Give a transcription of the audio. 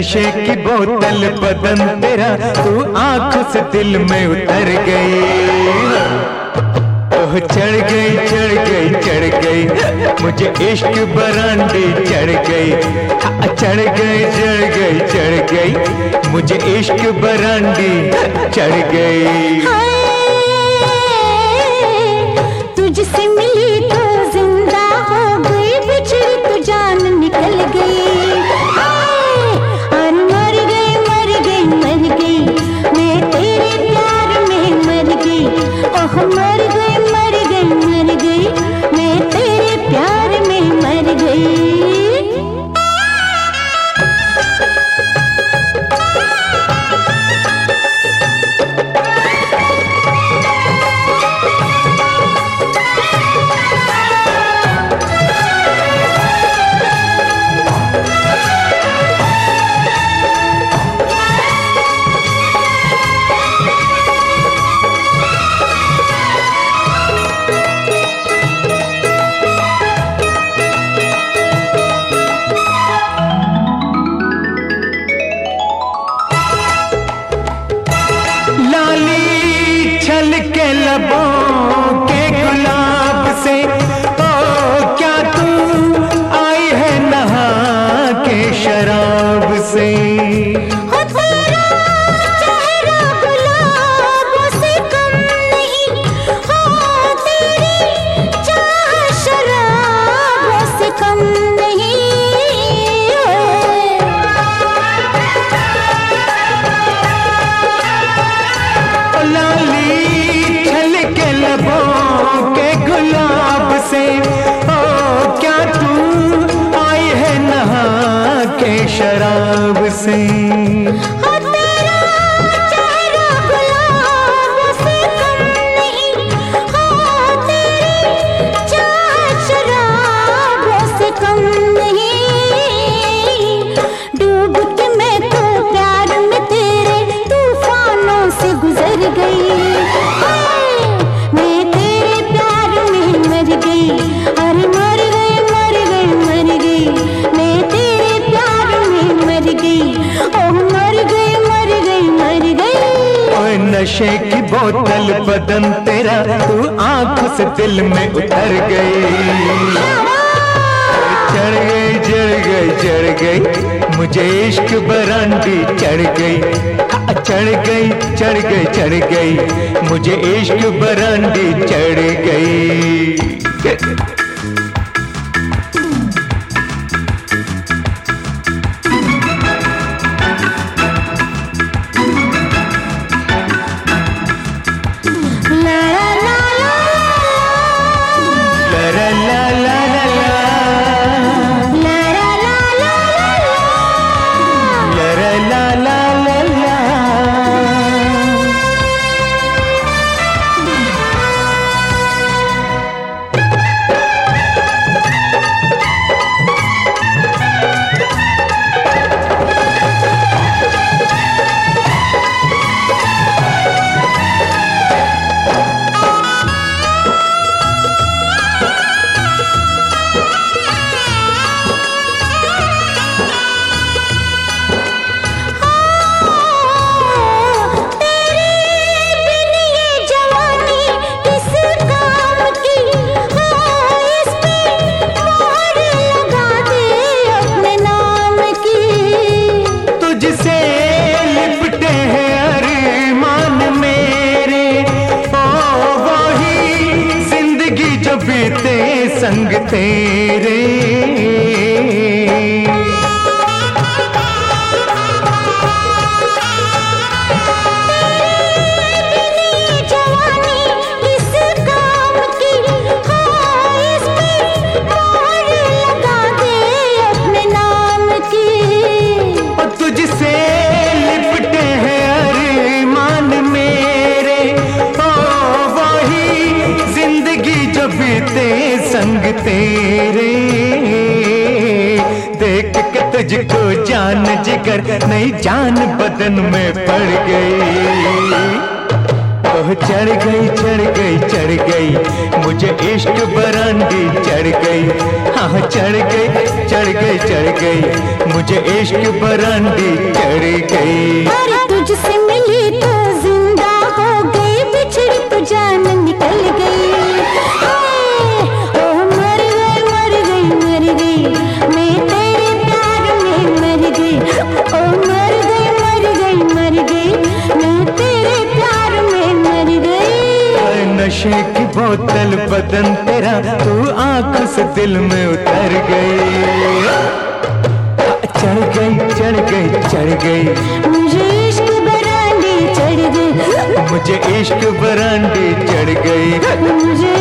नशे की बोतल बदन तेरा, तू आंखों से दिल में उतर गई। ओह चढ़ गई चढ़ गई चढ़ गई, मुझे इश्क बरांडी चढ़ गई। चढ़ गई चढ़ गई चढ़ गई, मुझे इश्क बरांडी चढ़ गई। तुझसे मिली तो जिंदा हो गई, बिछड़ी तो जान निकल गई। और मर गई मर गई मर गई, मैं तेरे प्यार में मर गई। ओह मर गई मर गई मर गई, मैं तेरे प्यार में मर गई। लाली छल के लबों के गुलाब से, ओ क्या तू आई है नहा के शराब से। हो तेरा चेहरा गुलाबों से कम नहीं, हो तेरी चाह शराबों से कम नहीं। लाली छल के लबों के गुलाब से, ओ क्या तू आई है नहा के शराब से। हो तेरा चेहरा गुलाबों से कम नहीं, हो तेरी चाह शराबों से कम नहीं। डूब के मैं तो प्यार में तेरे तूफानों से गुजर गई। मैं तेरे प्यार में मर गई, अरे मर गई मर गई मर गई, मैं तेरे प्यार में मर गई। ओह मर गई मर गई मर गई। ओए नशे की बोतल बदन तेरा, तू आंखों से दिल में उतर गई। चढ़ गई चढ़ गई चढ़ गई, मुझे इश्क बरांडी चढ़ गई। चढ़ गई चढ़ गई चढ़ गई, मुझे इश्क बरांडी चढ़ गई। संग तेरे। संग तेरे देख के तुझको जान जिगर नहीं जान बदन में पड़ गई। ओ ओह चढ़ गई चढ़ गई चढ़ गई मुझे इश्क बरांडी चढ़ गई। हाँ चढ़ गई चढ़ गई चढ़ गई मुझे इश्क बरांडी चढ़ गई। अरे तुझसे मिली तो जिंदा हो गई, बिछड़ी तो जान निकल गई। ओह मर गई मर गई मर गई मैं तेरे प्यार में मर गई। ओह मर गई मर गई मर गई मैं तेरे प्यार में मर गई। नशे की बोतल बदन तेरा तू आँख से दिल में उतर गई। चढ़ गई चढ़ गई चढ़ गई मुझे इश्क बरांडी चढ़ गई। मुझे इश्क बरांडी चढ़ गई। मुझे